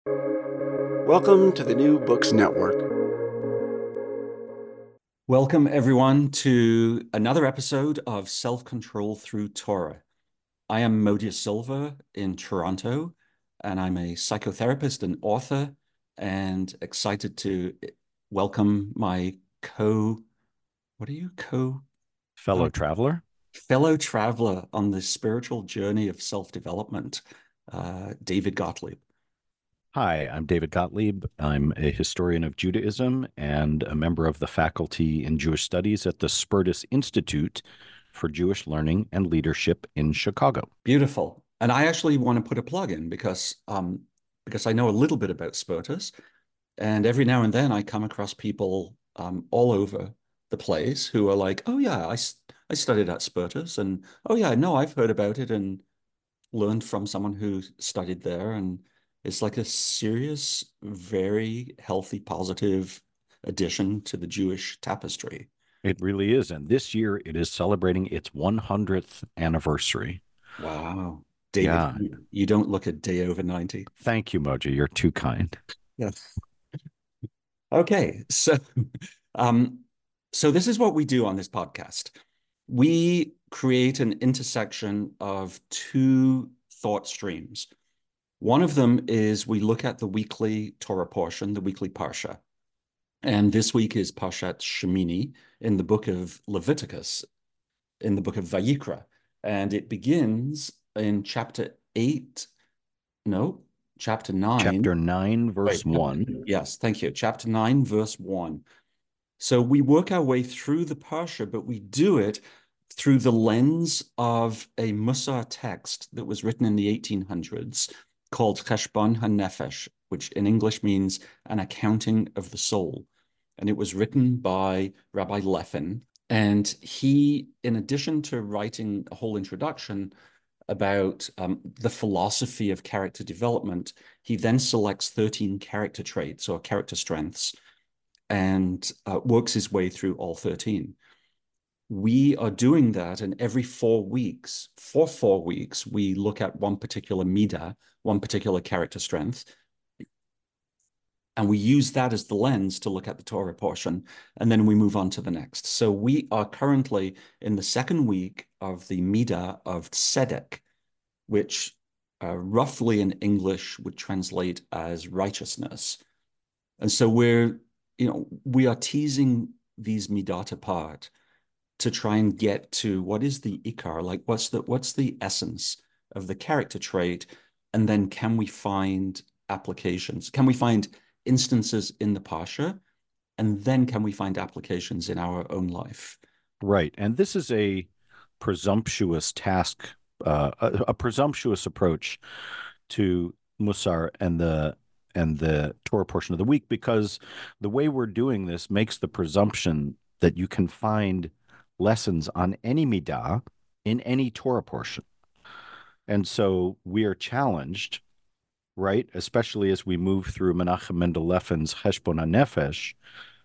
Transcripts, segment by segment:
Welcome to the New Books Network. Welcome, everyone, to another episode of Self-Control Through Torah. I am Modia Silva in Toronto, and I'm a psychotherapist and author, and excited to welcome my what are you, Fellow uh, traveler. fellow traveler on the spiritual journey of self-development, David Gottlieb. Hi, I'm David Gottlieb. I'm a historian of Judaism and a member of the faculty in Jewish Studies at the Spertus Institute for Jewish Learning and Leadership in Chicago. Beautiful. And I actually want to put a plug in because I know a little bit about Spertus. And every now and then I come across people all over the place who are like, oh, yeah, I studied at Spertus. And oh, yeah, no, I've heard about it and learned from someone who studied there. And it's like a serious, very healthy, positive addition to the Jewish tapestry. It really is. And this year it is celebrating its 100th anniversary. Wow. David, Yeah. you don't look a day over 90. Thank you, Moji. You're too kind. Yes. Okay, so um, so this is what we do on this podcast. We create an intersection of two thought streams. One of them is we look at the weekly Torah portion, the weekly Parsha. And this week is Parshat Shemini in the book of Leviticus, in the book of Vayikra. And it begins in chapter 8, no, chapter 9. Chapter 9, verse Wait, 1. yes, thank you. Chapter 9, verse 1. So we work our way through the Parsha, but we do it through the lens of a Musar text that was written in the 1800s called Cheshbon HaNefesh, which in English means an accounting of the soul. And it was written by Rabbi Leffin. And he, in addition to writing a whole introduction about the philosophy of character development, he then selects 13 character traits or character strengths and works his way through all 13. We are doing that, and every 4 weeks, for 4 weeks, we look at one particular midah, one particular character strength, and we use that as the lens to look at the Torah portion, and then we move on to the next. So we are currently in the second week of the midah of tzedek, which roughly in English would translate as righteousness. And so we are teasing these midot apart to try and get to what is the ikar, like what's the essence of the character trait, and then can we find applications? Can we find instances in the Parsha, and then can we find applications in our own life? Right. And this is a presumptuous task, a presumptuous approach to Musar and the Torah portion of the week, because the way we're doing this makes the presumption that you can find lessons on any midah in any Torah portion. And so we are challenged, right, especially as we move through Menachem Mendel Leffen's Cheshbon HaNefesh,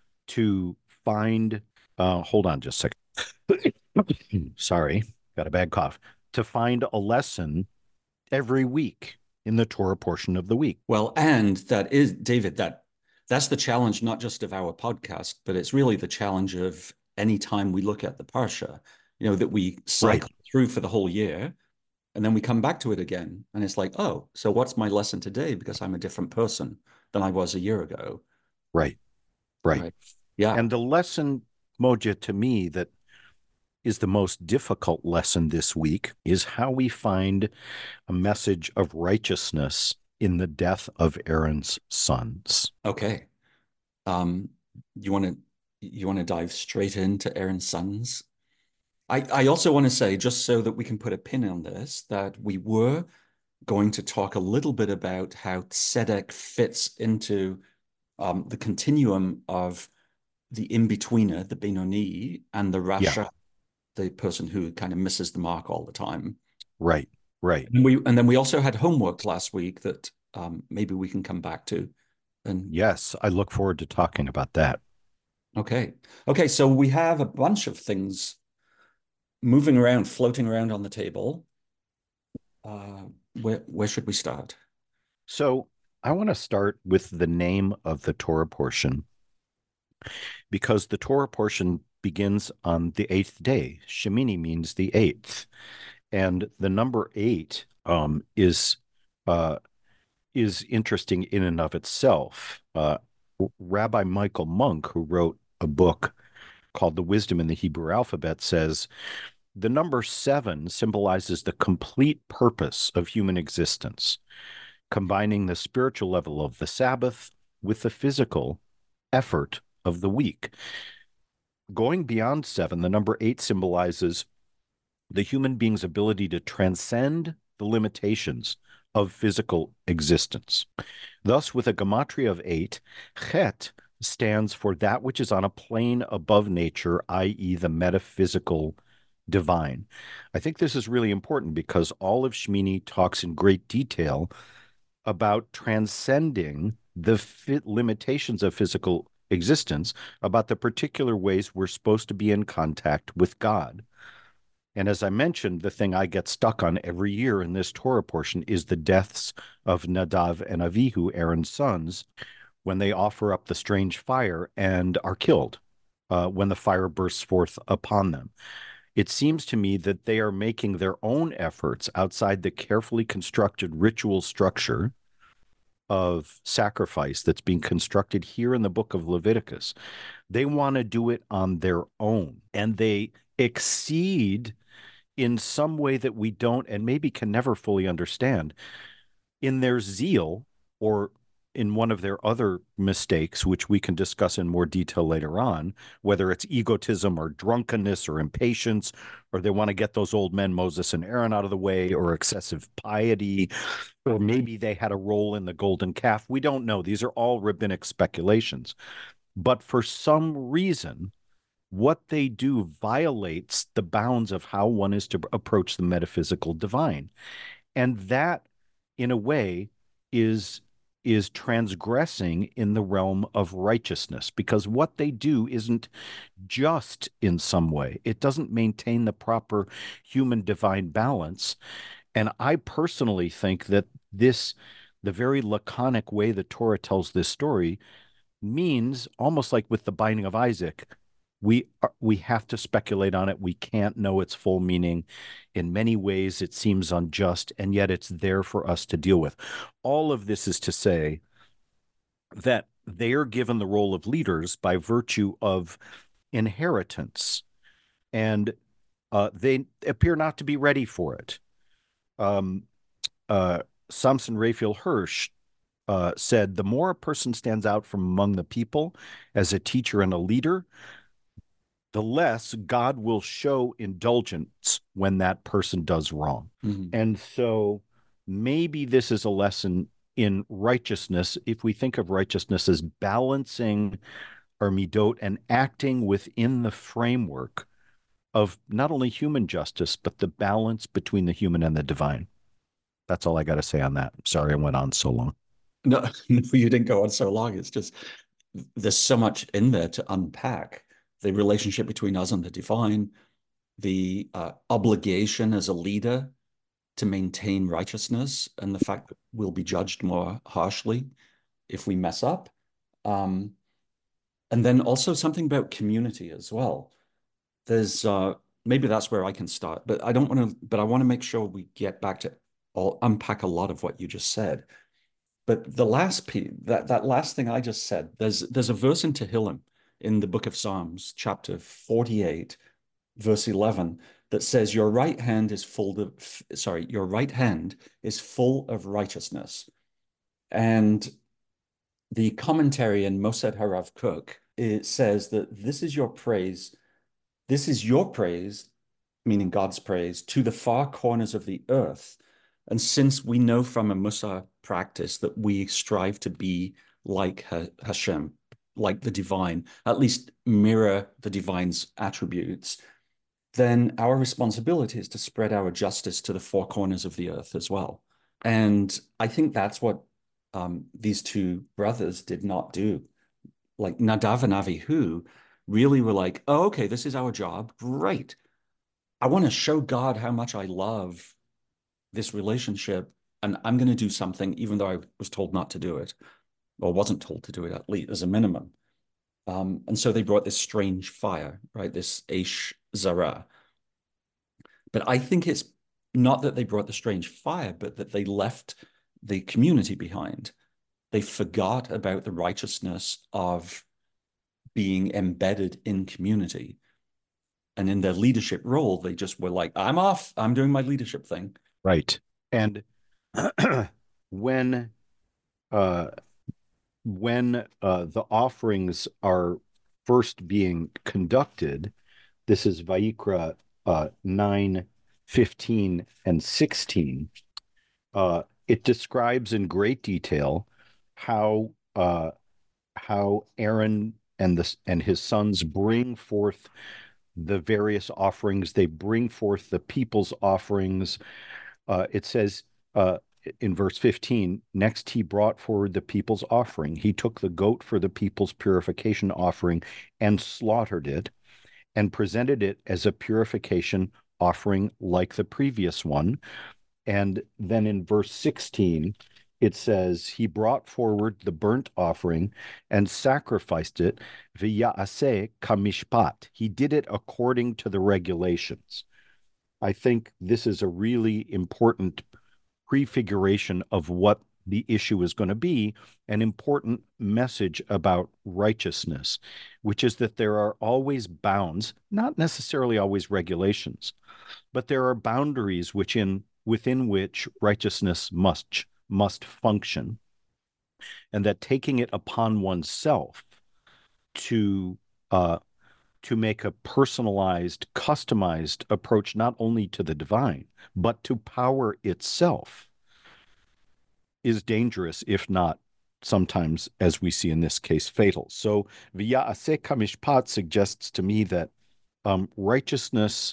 to find, hold on just a second. Sorry, got a bad cough. To find a lesson every week in the Torah portion of the week. Well, and that is, David, that's the challenge, not just of our podcast, but it's really the challenge of any time we look at the Parsha, that we Right. cycle through for the whole year, and then we come back to it again. And it's like, oh, so what's my lesson today? Because I'm a different person than I was a year ago. Right. Right. Right. Yeah. And the lesson, Moja, to me, that is the most difficult lesson this week is how we find a message of righteousness in the death of Aaron's sons. Okay. Um, you want to dive straight into Aaron's sons? I also want to say, just so that we can put a pin on this, that we were going to talk a little bit about how tzedek fits into the continuum of the in-betweener, the Benoni, and the Yeah. Rasha, the person who kind of misses the mark all the time. Right. Right. And then we also had homework last week that maybe we can come back to. And Yes, I look forward to talking about that. okay, so we have a bunch of things moving around, floating around on the table. Where should we start? So I want to start with the name of the Torah portion because the Torah portion begins on the eighth day. Shemini means the eighth, and the number eight uh, is interesting in and of itself. Rabbi Michael Monk, who wrote a book called The Wisdom in the Hebrew Alphabet, says the number seven symbolizes the complete purpose of human existence, combining the spiritual level of the Sabbath with the physical effort of the week. Going beyond seven, the number eight symbolizes the human being's ability to transcend the limitations of physical existence. Thus, with a gematria of eight, Chet stands for that which is on a plane above nature, i.e., the metaphysical divine. I think this is really important because all of Shmini talks in great detail about transcending the limitations of physical existence, about the particular ways we're supposed to be in contact with God. And as I mentioned, the thing I get stuck on every year in this Torah portion is the deaths of Nadav and Avihu, Aaron's sons, when they offer up the strange fire and are killed when the fire bursts forth upon them. It seems to me that they are making their own efforts outside the carefully constructed ritual structure of sacrifice that's being constructed here in the book of Leviticus. They want to do it on their own, and they exceed in some way that we don't and maybe can never fully understand in their zeal, or in one of their other mistakes, which we can discuss in more detail later on, whether it's egotism or drunkenness or impatience, or they want to get those old men, Moses and Aaron, out of the way, or excessive piety, or maybe they had a role in the golden calf. We don't know. These are all rabbinic speculations. But for some reason, what they do violates the bounds of how one is to approach the metaphysical divine. And that, in a way, is transgressing in the realm of righteousness, because what they do isn't just in some way. It doesn't maintain the proper human divine balance. And I personally think that the very laconic way the Torah tells this story means, almost like with the binding of Isaac, we have to speculate on it. We can't know its full meaning. In many ways, it seems unjust, and yet it's there for us to deal with. All of this is to say that they are given the role of leaders by virtue of inheritance, and they appear not to be ready for it. Samson Raphael Hirsch said, the more a person stands out from among the people as a teacher and a leader, the less God will show indulgence when that person does wrong. Mm-hmm. And so maybe this is a lesson in righteousness, if we think of righteousness as balancing our midot and acting within the framework of not only human justice, but the balance between the human and the divine. That's all I got to say on that. Sorry I went on so long. No, you didn't go on so long. It's just there's so much in there to unpack. The relationship between us and the divine, the obligation as a leader to maintain righteousness, and the fact that we'll be judged more harshly if we mess up. And then also something about community as well. There's maybe that's where I can start, but I don't want to, but I want to make sure we get back to unpack a lot of what you just said. But the last piece, that last thing I just said, there's a verse in Tehillim in the book of Psalms, chapter 48, verse 11, that says, your right hand is full of righteousness. And the commentary in Mosed Harav Kook, it says that this is your praise, meaning God's praise, to the far corners of the earth. And since we know from a Mussar practice that we strive to be like Hashem, like the divine, at least mirror the divine's attributes, then our responsibility is to spread our justice to the four corners of the earth as well. And I think that's what these two brothers did not do. Like Nadav and Avihu really were like, oh, okay, this is our job. Great. I want to show God how much I love this relationship and I'm going to do something, even though I was told not to do it, or wasn't told to do it, at least as a minimum. And so they brought this strange fire, right? This Aish Zara. But I think it's not that they brought the strange fire, but that they left the community behind. They forgot about the righteousness of being embedded in community. And in their leadership role, they just were like, I'm off. I'm doing my leadership thing. Right. And when uh, the offerings are first being conducted, this is Vayikra 9, 15, and 16. It describes in great detail how Aaron and his sons bring forth the various offerings. They bring forth the people's offerings. It says in verse 15, next he brought forward the people's offering. He took the goat for the people's purification offering and slaughtered it and presented it as a purification offering like the previous one. And then in verse 16, it says, he brought forward the burnt offering and sacrificed it v'ya'aseh kamishpat. He did it according to the regulations. I think this is a really important prefiguration of what the issue is going to be, an important message about righteousness, which is that there are always bounds, not necessarily always regulations, but there are boundaries within which righteousness must function, and that taking it upon oneself to make a personalized, customized approach not only to the divine, but to power itself is dangerous, if not sometimes, as we see in this case, fatal. So V'ya'aseh kamishpat suggests to me that righteousness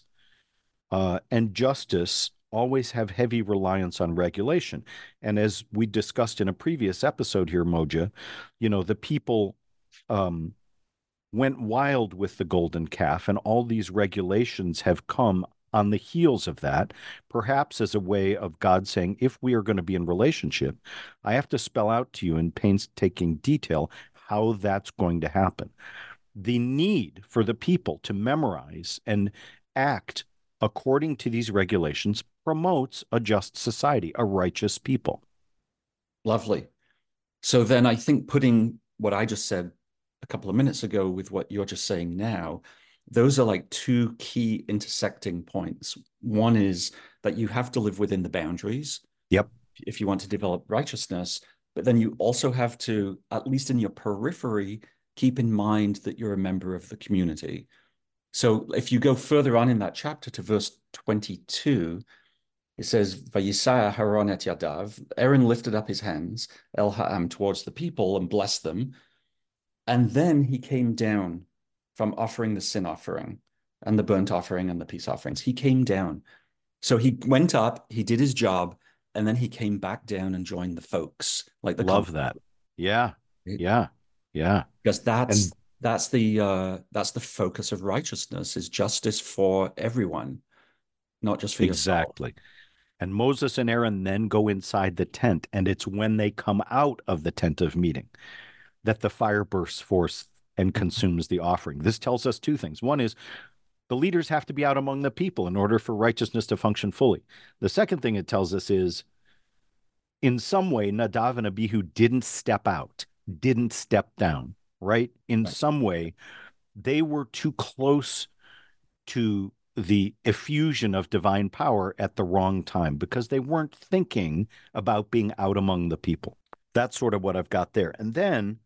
and justice always have heavy reliance on regulation. And as we discussed in a previous episode here, Moja, the people went wild with the golden calf, and all these regulations have come on the heels of that, perhaps as a way of God saying, if we are going to be in relationship, I have to spell out to you in painstaking detail how that's going to happen. The need for the people to memorize and act according to these regulations promotes a just society, a righteous people. Lovely. So then I think putting what I just said a couple of minutes ago with what you're just saying now, those are like two key intersecting points. One is that you have to live within the boundaries. Yep. If you want to develop righteousness, but then you also have to, at least in your periphery, keep in mind that you're a member of the community. So if you go further on in that chapter to verse 22, it says, Vayisaya Haron et Yadav, Aaron lifted up his hands, El Ha'am, towards the people and blessed them. And then he came down from offering the sin offering and the burnt offering and the peace offerings. He came down. So he went up, he did his job, and then he came back down and joined the folks. Like the Love that. Yeah. Yeah. Yeah. Because that's the focus of righteousness, is justice for everyone, not just for yourself. Exactly. And Moses and Aaron then go inside the tent, and it's when they come out of the tent of meeting that the fire bursts forth and consumes the offering. This tells us two things. One is the leaders have to be out among the people in order for righteousness to function fully. The second thing it tells us is, in some way, Nadav and Abihu didn't step out, didn't step down, right? In some way, they were too close to the effusion of divine power at the wrong time because they weren't thinking about being out among the people. That's sort of what I've got there. And then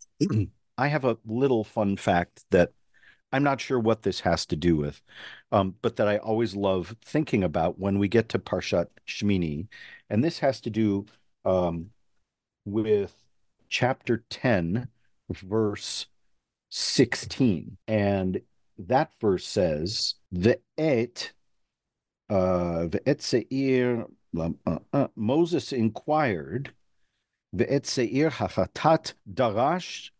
I have a little fun fact that I'm not sure what this has to do with, but that I always love thinking about when we get to Parshat Shmini. And this has to do with chapter 10, verse 16. And that verse says, Ve'et se'ir, Moses inquired, Ve'et se'ir hachatat darash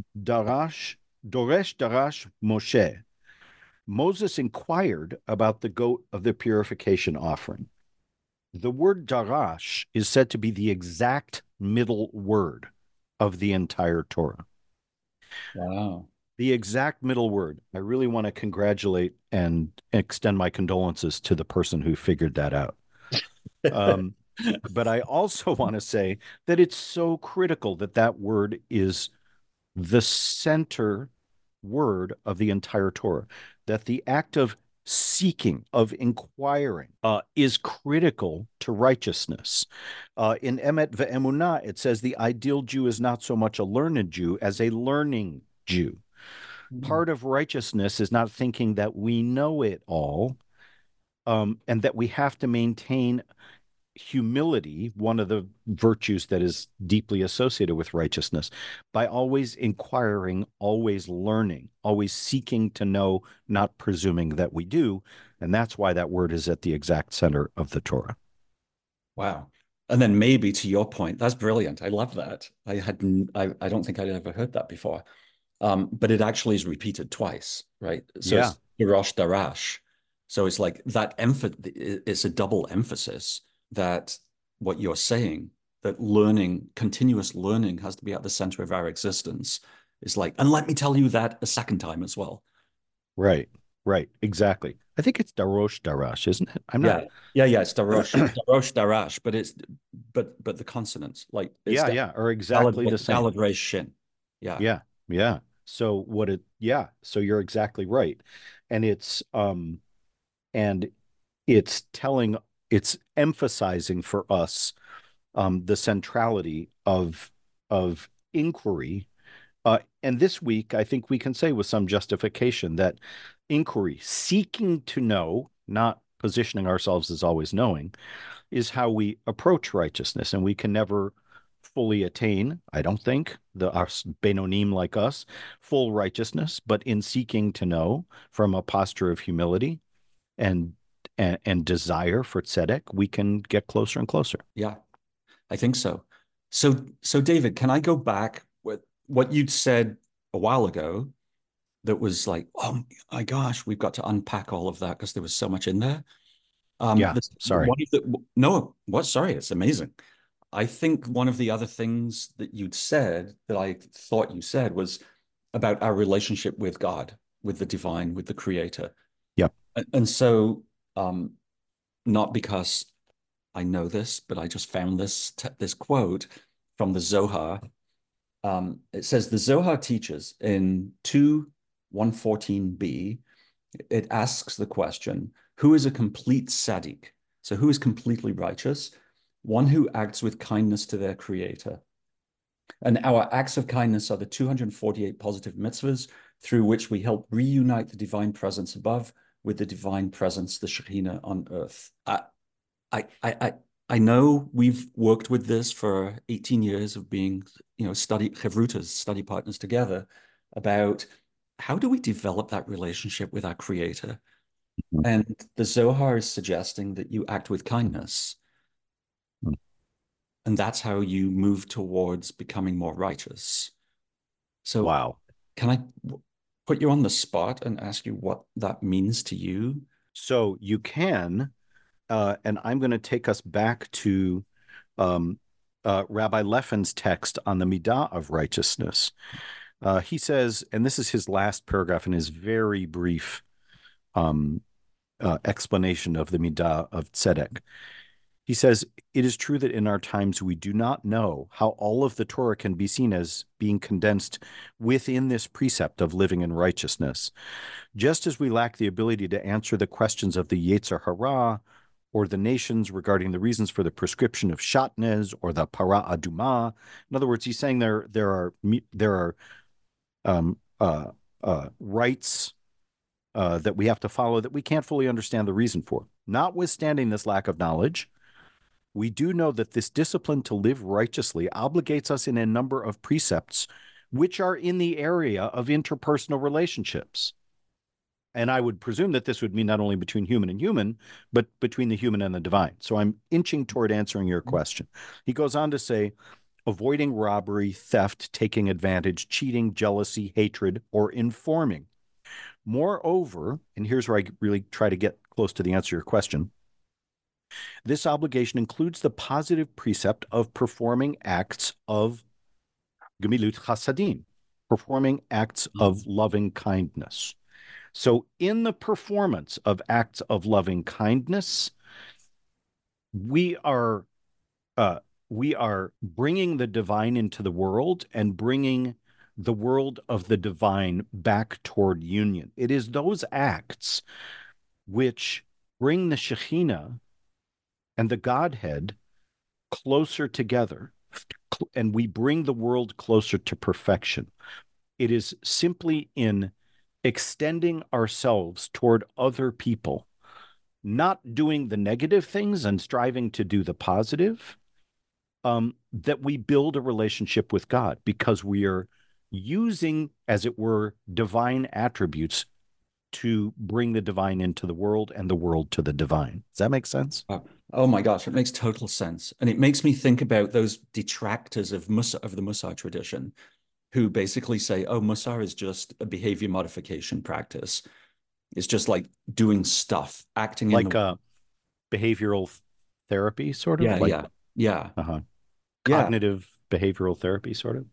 Moshe. Moses inquired about the goat of the purification offering. The word darash is said to be the exact middle word of the entire Torah. Wow. The exact middle word. I really want to congratulate and extend my condolences to the person who figured that out. But I also want to say that it's so critical that that word is the center word of the entire Torah, that the act of seeking, of inquiring, is critical to righteousness. In Emet ve'emunah, it says the ideal Jew is not so much a learned Jew as a learning Jew. Mm. Part of righteousness is not thinking that we know it all, and that we have to maintain humility, one of the virtues that is deeply associated with righteousness, by always inquiring, always learning, always seeking to know, not presuming that we do. And that's why that word is at the exact center of the Torah. Wow. And then maybe to your point, that's brilliant. I love that. I don't think I'd ever heard that before. But it actually is repeated twice, right? So Yeah. it's Darash Darash. So it's like that it's a double emphasis that what you're saying, that learning, continuous learning has to be at the center of our existence. It's like, and let me tell you that a second time as well. Right. Right. Exactly. I think it's Darosh Darash, isn't it? I'm not. Yeah. Yeah. It's Darosh Darash, but but the consonants, like it's Yeah. the Yeah. Or exactly the same. Daled Resh Shin. Yeah. Yeah. Yeah. So what it, yeah. So you're exactly right. And and it's telling, it's emphasizing for us the centrality of inquiry. And this week, I think we can say with some justification that inquiry, seeking to know, not positioning ourselves as always knowing, is how we approach righteousness. And we can never fully attain, I don't think, the us Benonim like us, full righteousness, but in seeking to know from a posture of humility and and desire for tzedek, we can get closer and closer. Yeah. I think so. So David, can I go back with what you'd said a while ago that was like, oh my gosh, we've got to unpack all of that because there was so much in there. Yeah, sorry. One of the no, what? Sorry, it's amazing. I think one of the other things that you'd said that I thought you said was about our relationship with God, with the divine, with the creator. Yep. And so, not because I know this, but I just found this quote from the Zohar. It says the Zohar teaches in 2:114b, it asks the question, who is a complete tzaddik? So who is completely righteous? One who acts with kindness to their creator. And our acts of kindness are the 248 positive mitzvahs through which we help reunite the divine presence above with the divine presence, the Shekhinah on earth. I, I, I know we've worked with this for 18 years of being, study chevrutas, study partners together, about how do we develop that relationship with our creator? And the Zohar is suggesting that you act with kindness. And that's how you move towards becoming more righteous. So Wow. can I put you on the spot and ask you what that means to you? So you can, and I'm going to take us back to um, Rabbi Leffen's text on the Midah of righteousness. He says, and this is his last paragraph in his very brief um, explanation of the Midah of Tzedek. He says, it is true that in our times we do not know how all of the Torah can be seen as being condensed within this precept of living in righteousness. Just as we lack the ability to answer the questions of the Yetzer Hara or the nations regarding the reasons for the prescription of shatnez or the para aduma. In other words, he's saying there are rights that we have to follow that we can't fully understand the reason for. Notwithstanding this lack of knowledge, we do know that this discipline to live righteously obligates us in a number of precepts which are in the area of interpersonal relationships. And I would presume that this would mean not only between human and human, but between the human and the divine. So I'm inching toward answering your question. He goes on to say, avoiding robbery, theft, taking advantage, cheating, jealousy, hatred, or informing. Moreover, and here's where I really try to get close to the answer to your question, This obligation includes the positive precept of performing acts of gemilut chasadim, performing acts of loving kindness. So in the performance of acts of loving kindness, we are we are bringing the divine into the world and bringing the world of the divine back toward union. It is those acts which bring the Shekhinah and the Godhead closer together, and we bring the world closer to perfection. It is simply in extending ourselves toward other people, not doing the negative things and striving to do the positive, that we build a relationship with God, because we are using, as it were, divine attributes to bring the divine into the world and the world to the divine. Does that make sense? Oh my gosh, it makes total sense. And it makes me think about those detractors of the Mussar tradition who basically say, oh, Mussar is just a behavior modification practice. It's just like doing stuff, acting like in the behavioral therapy, sort of yeah, like yeah. Cognitive behavioral therapy, sort of.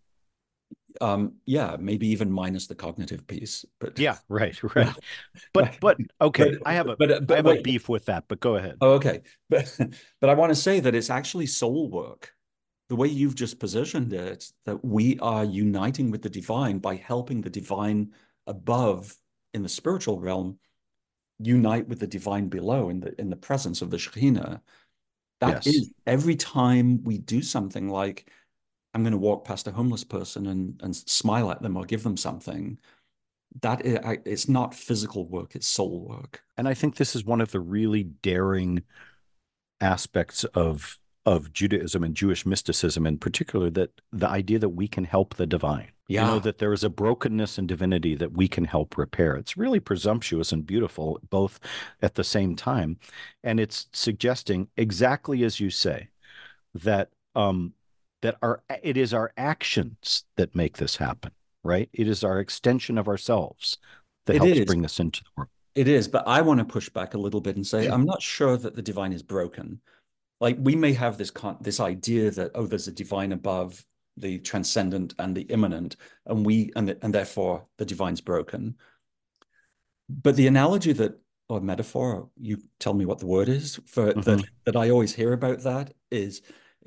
Yeah, maybe even minus the cognitive piece, but yeah, right. But okay, I have a beef with that, but go ahead. Oh, okay. But I want to say that it's actually soul work. The way you've just positioned it, that we are uniting with the divine by helping the divine above in the spiritual realm unite with the divine below in the presence of the Shekhinah. That Yes. is every time we do something like I'm going to walk past a homeless person and smile at them or give them something. It's not physical work, it's soul work. And I think this is one of the really daring aspects of Judaism and Jewish mysticism in particular, that the idea that we can help the divine. Yeah. You know, that there is a brokenness in divinity that we can help repair. It's really presumptuous and beautiful, both at the same time. And it's suggesting, exactly as you say, that it is our actions that make this happen, right? It is our extension of ourselves that helps bring this into the world. It is, but I want to push back a little bit and say I'm not sure that the divine is broken. Like we may have this idea that, oh, there's a divine above the transcendent and the immanent, and therefore the divine's broken. But the analogy or metaphor, you tell me what the word is for that I always hear about that is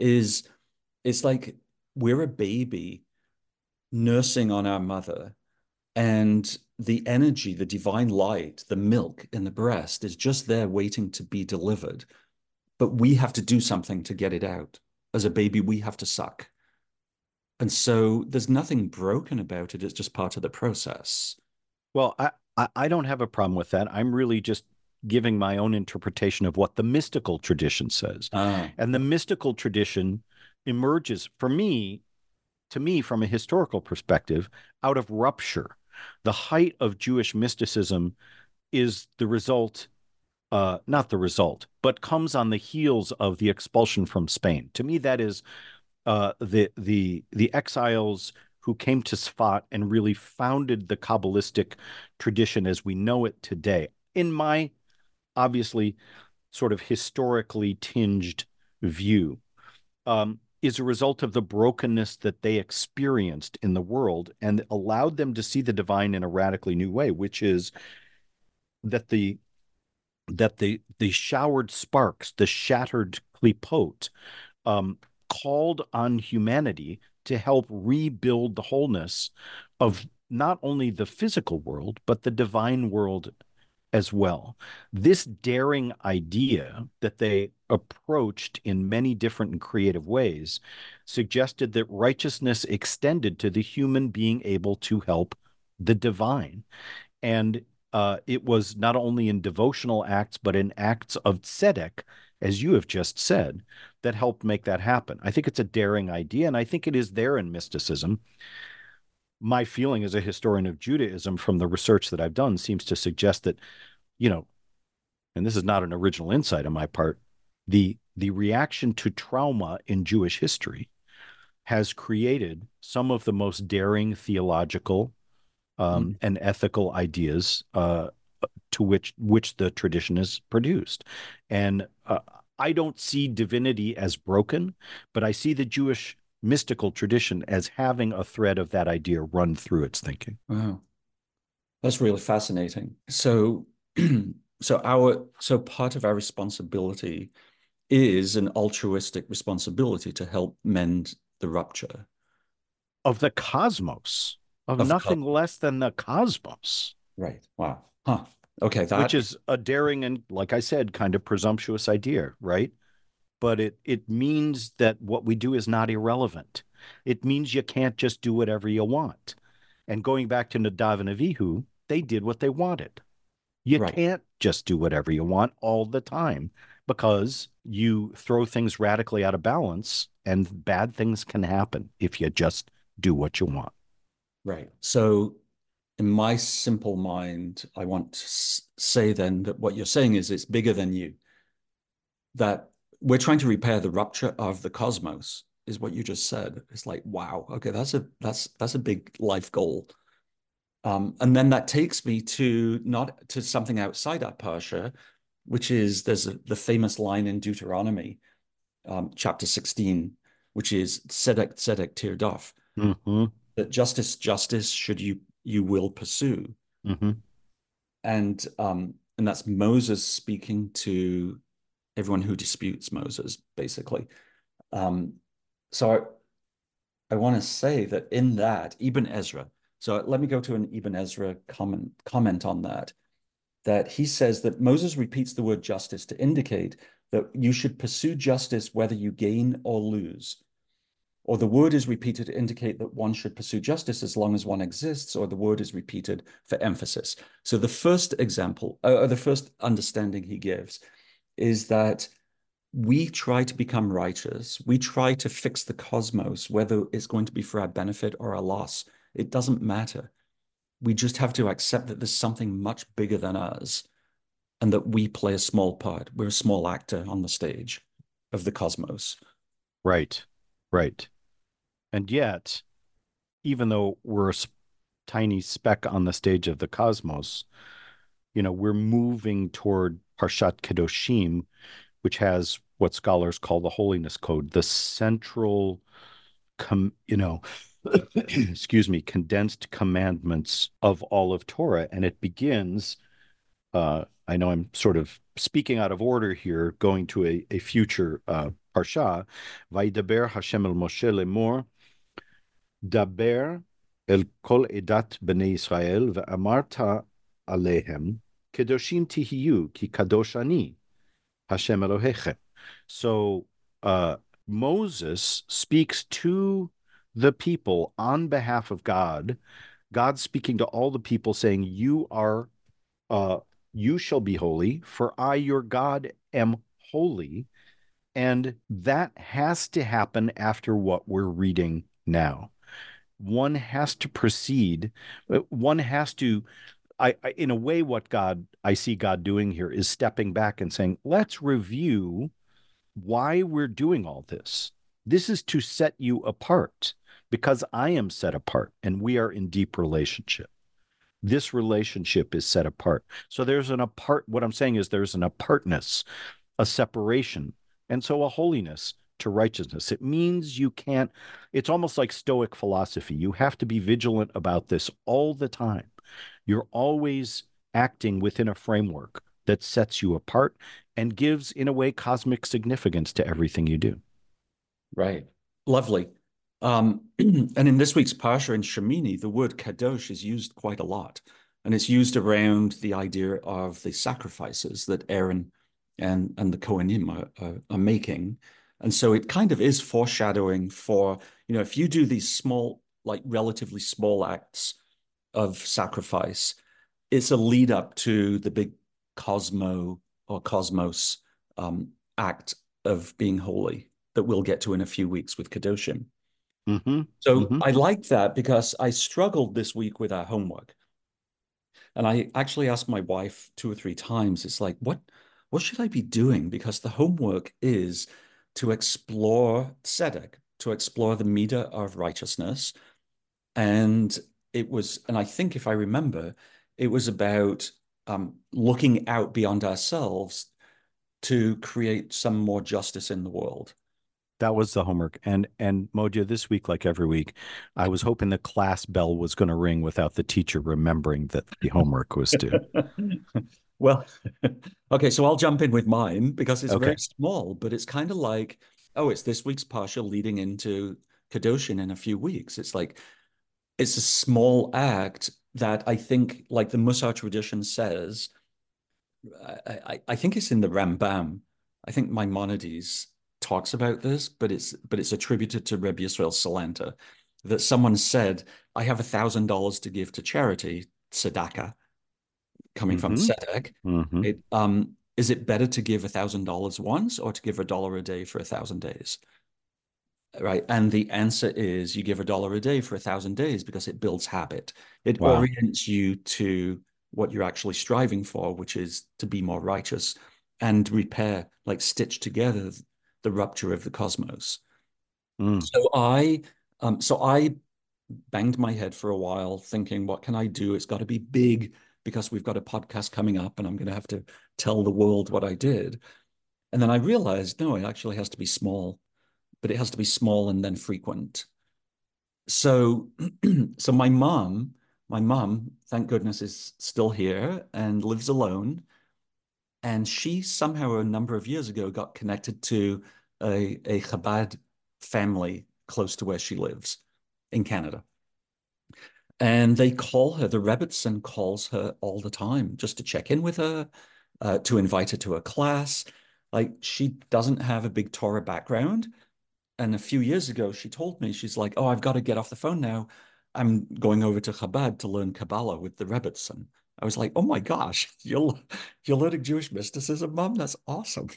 it's like we're a baby nursing on our mother, and the energy, the divine light, the milk in the breast is just there waiting to be delivered. But we have to do something to get it out. As a baby, we have to suck. And so there's nothing broken about it. It's just part of the process. Well, I don't have a problem with that. I'm really just giving my own interpretation of what the mystical tradition says. And the mystical tradition emerges, to me, from a historical perspective, out of rupture. The height of Jewish mysticism is the result, not the result, but comes on the heels of the expulsion from Spain. To me, that is the exiles who came to Sfat and really founded the Kabbalistic tradition as we know it today. In my obviously sort of historically tinged view, is a result of the brokenness that they experienced in the world and allowed them to see the divine in a radically new way, which is that the showered sparks, the shattered klipot, called on humanity to help rebuild the wholeness of not only the physical world, but the divine world as well. This daring idea that they approached in many different and creative ways suggested that righteousness extended to the human being able to help the divine. And it was not only in devotional acts, but in acts of tzedek, as you have just said, that helped make that happen. I think it's a daring idea, and I think it is there in mysticism. My feeling as a historian of Judaism from the research that I've done seems to suggest that, and this is not an original insight on my part, the reaction to trauma in Jewish history has created some of the most daring theological and ethical ideas to which the tradition is produced. And I don't see divinity as broken, but I see the Jewish mystical tradition as having a thread of that idea run through its thinking. Wow, that's really fascinating. So, so part of our responsibility is an altruistic responsibility to help mend the rupture Of the cosmos, of of nothing less than the cosmos. right. Wow. Huh. Okay, Which that is a daring and, like I said, kind of presumptuous idea, right? But it means that what we do is not irrelevant. It means you can't just do whatever you want. And going back to Nadav and Avihu, they did what they wanted. You right. can't just do whatever you want all the time because you throw things radically out of balance and bad things can happen if you just do what you want. Right. So in my simple mind, I want to say then that what you're saying is it's bigger than you. That we're trying to repair the rupture of the cosmos is what you just said. It's like, wow, okay, that's a big life goal. And then that takes me to not to something outside our Parsha, which is the famous line in Deuteronomy, chapter 16, which is Tzedek Tzedek Tirdof, Mm-hmm. that justice should you will pursue. Mm-hmm. And that's Moses speaking to everyone who disputes Moses, basically. Um, so I want to say that in that, Ibn Ezra, so let me go to an Ibn Ezra comment on that, that he says that Moses repeats the word justice to indicate that you should pursue justice whether you gain or lose. Or the word is repeated to indicate that one should pursue justice as long as one exists, or the word is repeated for emphasis. So the first example, or the first understanding he gives is that we try to become righteous. We try to fix the cosmos, whether it's going to be for our benefit or our loss. It doesn't matter. We just have to accept that there's something much bigger than us and that we play a small part. We're a small actor on the stage of the cosmos. Right. Right. And yet, even though we're a tiny speck on the stage of the cosmos, we're moving toward Parshat Kedoshim, which has what scholars call the holiness code, the central, excuse me, condensed commandments of all of Torah. And it begins, I know I'm sort of speaking out of order here, going to a future Parsha, Vaidaber Hashem el Moshe lemor, Daber el kol edat bnei Israel ve'amarta alehem kedoshim tihiyu ki kadosh ani Hashem Elohechem. So Moses speaks to the people on behalf of God. God speaking to all the people, saying, you shall be holy, for I, your God, am holy." And that has to happen after what we're reading now. One has to proceed. One has to, in a way, what I see God doing here is stepping back and saying, let's review why we're doing all this. This is to set you apart because I am set apart and we are in deep relationship. This relationship is set apart. So what I'm saying is there's an apartness, a separation, and so a holiness to righteousness. It means it's almost like Stoic philosophy. You have to be vigilant about this all the time. You're always acting within a framework that sets you apart and gives, in a way, cosmic significance to everything you do. Right. Lovely. And in this week's Parsha in Shemini, the word kadosh is used quite a lot. And it's used around the idea of the sacrifices that Aaron and the Kohanim are making. And so it kind of is foreshadowing for, if you do these small, like relatively small acts of sacrifice, it's a lead up to the big cosmos act of being holy that we'll get to in a few weeks with Kedoshim. Mm-hmm. So Mm-hmm. I like that because I struggled this week with our homework. And I actually asked my wife 2 or 3 times, it's like, what should I be doing? Because the homework is to explore tzedek, to explore the meter of righteousness. And I think if I remember, it was about looking out beyond ourselves to create some more justice in the world. That was the homework. And Mojo, this week, like every week, I was hoping the class bell was going to ring without the teacher remembering that the homework was due. Well, okay, so I'll jump in with mine because it's Okay. very small, but it's kind of like, oh, it's this week's Parsha leading into Kedoshin in a few weeks. It's like, it's a small act that I think, like the Musar tradition says, I think it's in the Rambam. I think Maimonides talks about this, but it's attributed to Rebbe Yisrael Salanta, that someone said, I have $1,000 to give to charity, tzedakah, coming from Mm-hmm. tzedek. Mm-hmm. Is it better to give $1,000 once or to give $1 a day for 1,000 days? Right. And the answer is you give $1 a day for 1,000 days because it builds habit. It Wow. orients you to what you're actually striving for, which is to be more righteous and repair, like stitch together the rupture of the cosmos. Mm. So I banged my head for a while thinking, what can I do? It's got to be big because we've got a podcast coming up and I'm going to have to tell the world what I did. And then I realized, no, it actually has to be small, but it has to be small and then frequent. So, so my mom, thank goodness, is still here and lives alone. And she somehow a number of years ago got connected to a Chabad family close to where she lives in Canada. And they call her, the Rebbitzin calls her all the time just to check in with her, to invite her to a class. Like she doesn't have a big Torah background. And a few years ago, she told me, she's like, oh, I've got to get off the phone now. I'm going over to Chabad to learn Kabbalah with the Rebbitzin. I was like, oh my gosh, you're learning Jewish mysticism, Mom? That's awesome.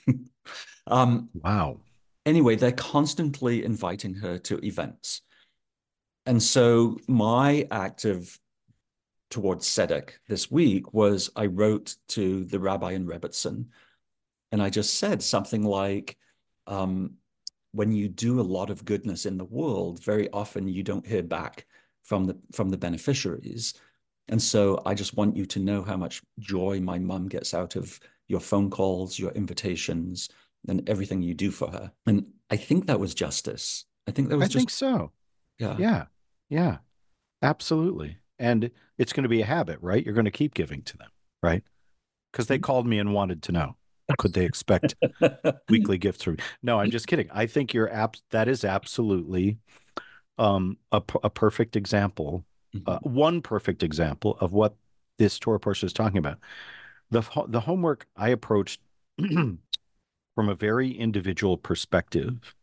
Wow. Anyway, they're constantly inviting her to events. And so my act of towards Tzedek this week was I wrote to the rabbi in Rebbitzin, and I just said something like, um, when you do a lot of goodness in the world, very often you don't hear back from the beneficiaries. And so I just want you to know how much joy my mum gets out of your phone calls, your invitations, and everything you do for her. And I think that was justice. I think that I was just, think so. yeah. Yeah. Yeah. Absolutely. And it's going to be a habit, right? You're going to keep giving to them, right? Because they called me and wanted to know, could they expect weekly gifts from me? No, I'm just kidding. I think that is absolutely a perfect example, one perfect example of what this Torah portion is talking about. The homework I approached from a very individual perspective.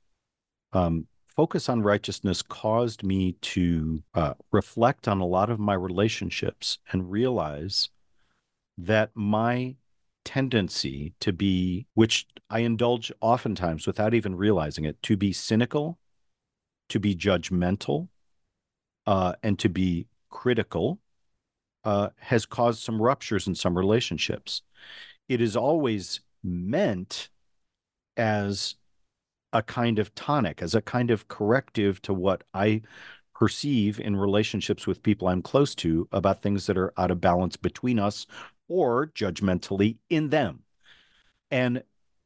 Focus on righteousness caused me to reflect on a lot of my relationships and realize that my tendency to be, which I indulge oftentimes without even realizing it, to be cynical, to be judgmental, and to be critical, has caused some ruptures in some relationships. It is always meant as a kind of tonic, as a kind of corrective to what I perceive in relationships with people I'm close to about things that are out of balance between us or judgmentally in them. And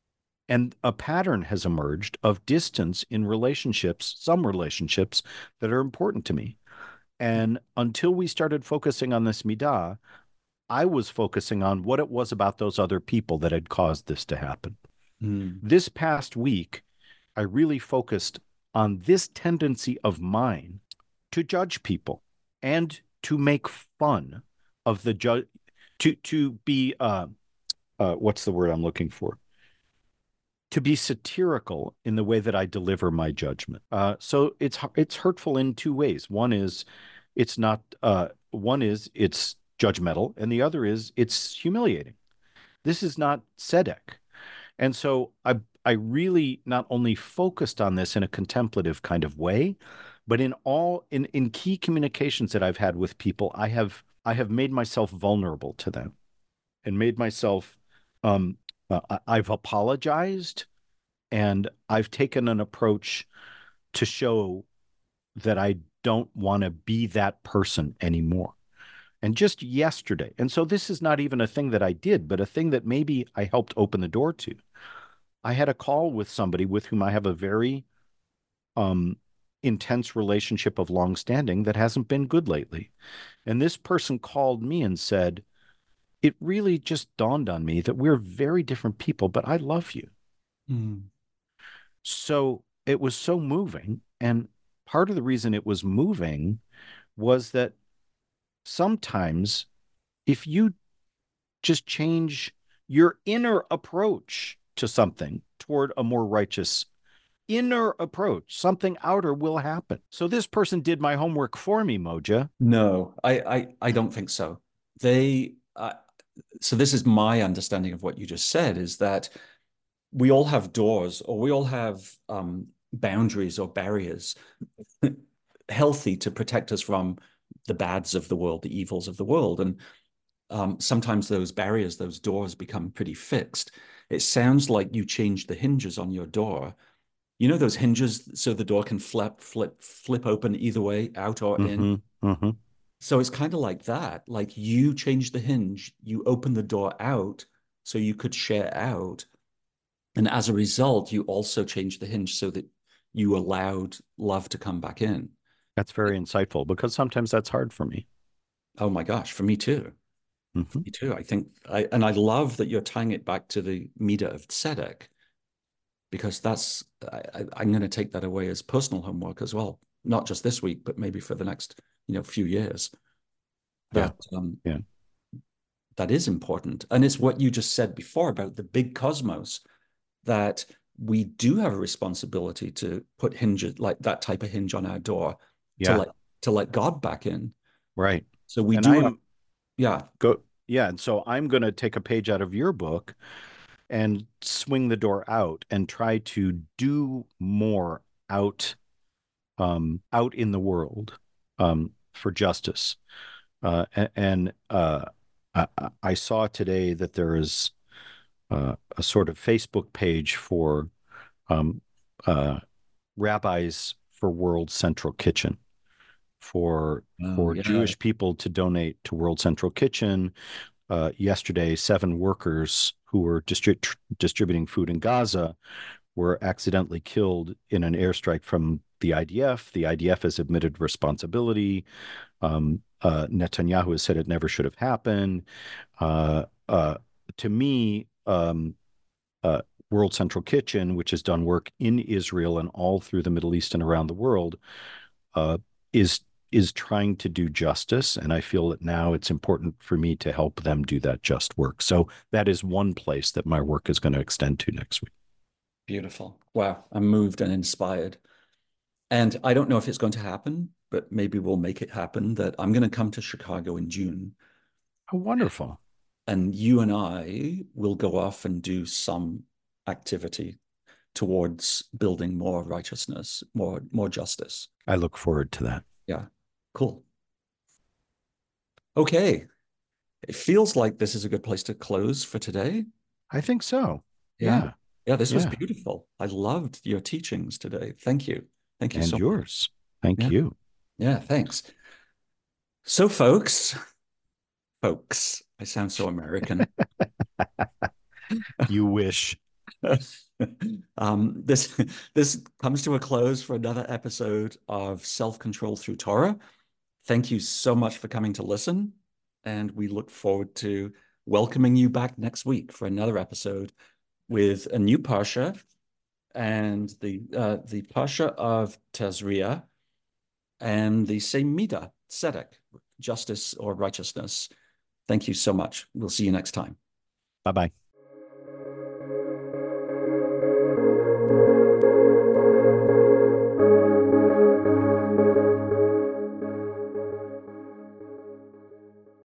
a pattern has emerged of distance in relationships, some relationships that are important to me. And until we started focusing on this midah, I was focusing on what it was about those other people that had caused this to happen. This past week, I really focused on this tendency of mine to judge people and to make fun of the judge, to be what's the word I'm looking for? To be satirical in the way that I deliver my judgment. So it's hurtful in two ways. One is it's not. One is it's judgmental, and the other is it's humiliating. This is not tzedek. And so I really not only focused on this in a contemplative kind of way, but in key communications that I've had with people, I have made myself vulnerable to them and made myself I've apologized and I've taken an approach to show that I don't want to be that person anymore. And just yesterday, and so this is not even a thing that I did, but a thing that maybe I helped open the door to. I had a call with somebody with whom I have a very um, intense relationship of long standing that hasn't been good lately. And this person called me and said, it really just dawned on me that we're very different people, but I love you. Mm. So it was so moving. And part of the reason it was moving was that sometimes if you just change your inner approach to something toward a more righteous inner approach, something outer will happen. So this person did my homework for me, Moja. No, I don't think so. They so this is my understanding of what you just said is that we all have doors or we all have boundaries or barriers healthy to protect us from the bads of the world, the evils of the world. And sometimes those barriers, those doors become pretty fixed. It sounds like you changed the hinges on your door. You know those hinges so the door can flip open either way, out or in. Mm-hmm, mm-hmm. So it's kind of like that. Like you change the hinge, you open the door out so you could share out. And as a result, you also change the hinge so that you allowed love to come back in. That's very insightful because sometimes that's hard for me. Oh my gosh, for me too. For Mm-hmm. me too. I love that you're tying it back to the Midah of Tzedek because I'm going to take that away as personal homework as well. Not just this week, but maybe for the next, few years. Yeah. That Yeah. that is important. And it's what you just said before about the big cosmos, that we do have a responsibility to put hinges like that type of hinge on our door to Yeah. let God back in. Right. So we And do have, yeah. yeah. And so I'm going to take a page out of your book and swing the door out and try to do more out in the world, for justice. And I saw today that there is a sort of Facebook page for um, uh, rabbis for World Central Kitchen Oh, for yeah. Jewish people to donate to World Central Kitchen. Yesterday, 7 workers who were distributing food in Gaza were accidentally killed in an airstrike from the IDF. The IDF has admitted responsibility. Netanyahu has said it never should have happened. Uh, uh, to me, uh, World Central Kitchen, which has done work in Israel and all through the Middle East and around the world, uh, is trying to do justice, and I feel that now it's important for me to help them do that just work. So that is one place that my work is going to extend to next week. Beautiful. Wow. I'm moved and inspired. And I don't know if it's going to happen, but maybe we'll make it happen that I'm going to come to Chicago in June. Oh, wonderful. And you and I will go off and do some activity towards building more righteousness, more justice. I look forward to that. Yeah. Cool. Okay. It feels like this is a good place to close for today. I think so. Yeah. Yeah. Yeah, this was Yeah. beautiful. I loved your teachings today. Thank you. Thank you And so much. yours. Thank Yeah. you. Yeah, thanks. So folks, I sound so American. You wish. This this comes to a close for another episode of Self-Control Through Torah. Thank you so much for coming to listen, and we look forward to welcoming you back next week for another episode with a new parsha and the parsha of Tazria and the same midah, tzedek, justice or righteousness. Thank you so much. We'll see you next time. Bye-bye.